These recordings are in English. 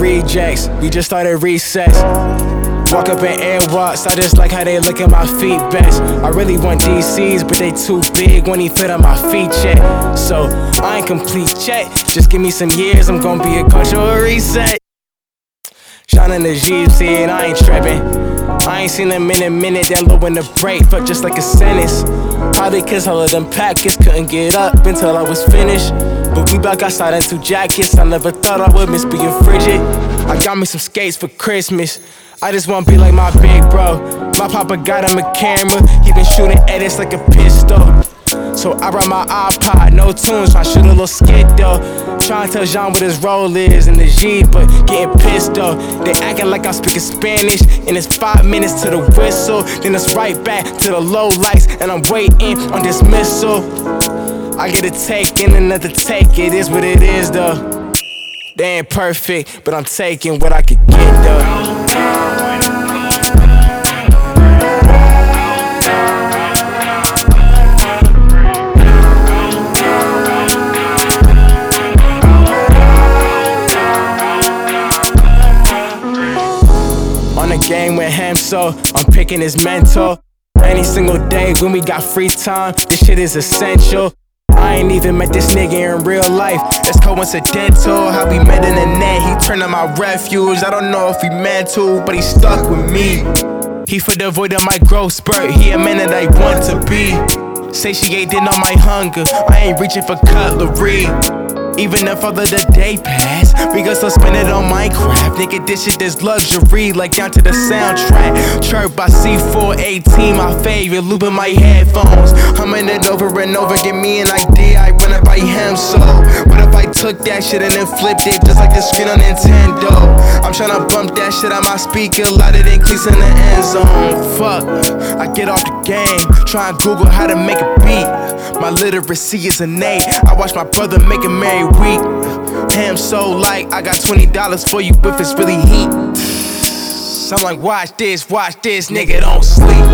rejects, we just started recess. Walk up in airwalks, I just like how they look at my feet best. I really want DCs, but they too big, won't even fit on my feet yet. So, I ain't complete yet, just give me some years, I'm gonna be a cultural reset. Shining the Jeep, see it, I ain't trippin'. I ain't seen them in a minute, that low in the break, felt just like a sentence. Probably cause all of them packets couldn't get up until I was finished. But we back outside in 2 jackets, I never thought I would miss being frigid. I got me some skates for Christmas, I just wanna be like my big bro. My papa got him a camera, he been shooting edits like a pistol. So I brought my iPod, no tunes, I shoot a little skit though. Trying to tell Jean what his role is in the Jeep, but getting pissed though. They acting like I'm speaking Spanish, and it's 5 minutes to the whistle. Then it's right back to the low lights, and I'm waiting on dismissal. I get a take and another take, it is what it is though. They ain't perfect, but I'm taking what I could get though. Game with him, so I'm picking his mentor. Any single day when we got free time, this shit is essential. I ain't even met this nigga in real life, it's coincidental how we met in the net. He turned on my refuge, I don't know if he meant to, but he stuck with me. He for the void of my growth spurt, he a man that I want to be. Satiated on my hunger, I ain't reaching for cutlery. Even if all of the day pass, we gon' still spend it on Minecraft. Nigga, this shit is luxury, like down to the soundtrack. Chirp by C418, my favorite, looping my headphones. Humming it over and over, give me an idea, I run it by him. So, what if I took that shit and then flipped it, just like the screen on Nintendo? I'm tryna bump that shit on my speaker, louder than cleats in the end zone. Fuck, I get off the game, try and Google how to make a beat. My literacy is innate, I watch my brother make a merry week. Him so like, I got $20 for you if it's really heat. So I'm like, watch this, nigga don't sleep.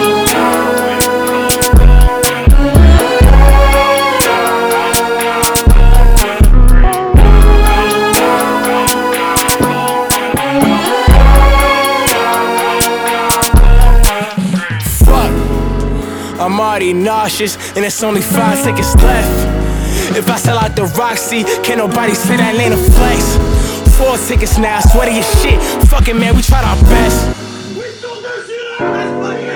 I'm already nauseous, and it's only 5 tickets left. If I sell out the Roxy, can't nobody say that ain't a flex. 4 tickets now, swear to your shit. Fuck it, man, we tried our best. We sold that shit out, let's play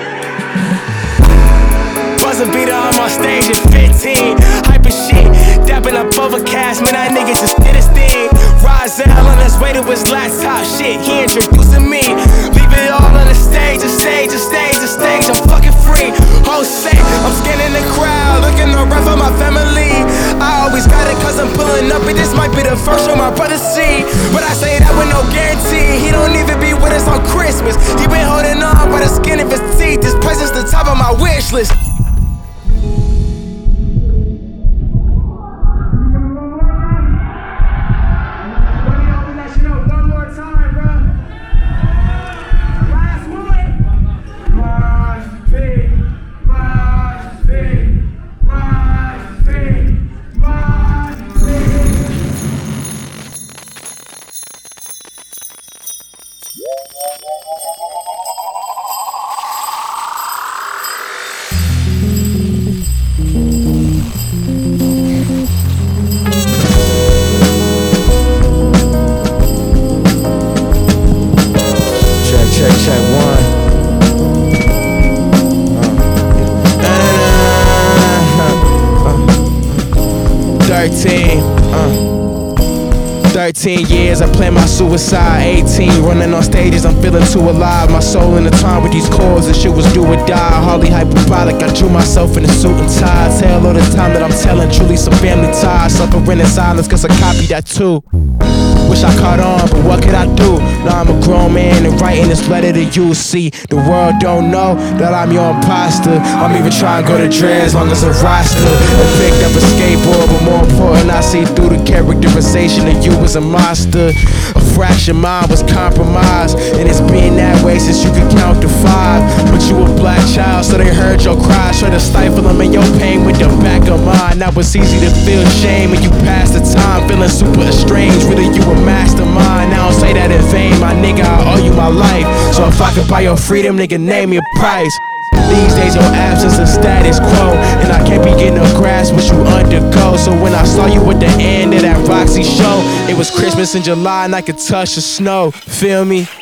it. Buzz a beater, I'm on stage at 15. Hyper shit, dapping up overcast, man, that nigga just did his thing. Rozelle on his way to his laptop, shit, he introducing me. Leave it all on the stage, I'm fucking free. Whole set, I'm scanning the crowd, looking around for my family. I always got it cause I'm pulling up, and this might be the first show my brother see. But I say that with no guarantee, he don't even be with us on Christmas. He been holding on by the skin of his teeth, this present's the top of my wish list. Check 13 years, I planned my suicide. 18, running on stages, I'm feeling too alive. My soul intertwined with these chords, this shit was do or die. Hardly hyperbolic, I drew myself in a suit and tie. Tell all the time that I'm telling, truly some family ties. Suffering in silence, cause I copied that too. Wish I caught on, but what could I do? Now I'm a grown man and writing this letter to you. See, the world don't know that I'm your imposter. I'm even trying to go to dread as long as a roster. I picked up a skateboard, but more important, I see through the characterization of you as a monster. A fractured mind was compromised, and it's been that way since you could count to 5. But you a black child, so they heard your cries. try to stifle them in your pain with the back of mine. Now it's easy to feel shame when you pass the time, feeling super estranged. Really, you a mastermind. Now don't say that in vain, my nigga. I owe you my life. So if I could buy your freedom, nigga, name me a price. These days your absence is status quo, and I can't begin to grasp what you undergo. So when I saw you at the end of that Roxy show, it was Christmas in July and I could touch the snow. Feel me?